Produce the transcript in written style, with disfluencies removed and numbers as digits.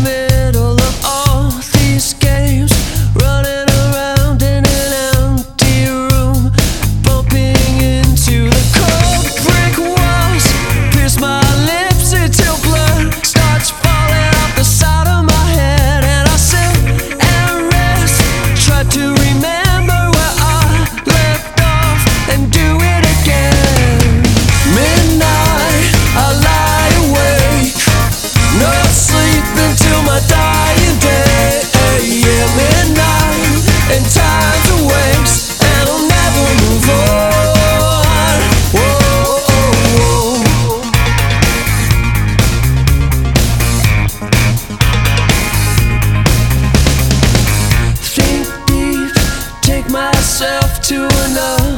middle of all these games, running around in an empty room, bumping into the cold brick walls, pierce my lips until blood starts falling off the side of my head, and I sit and rest, try to remember where I left off and do it again. Midnight, I lie awake, no sleep until my dying day. Yeah, midnight, and time's a waste, and I'll never move on. Whoa, whoa, whoa. Think deep, take myself to another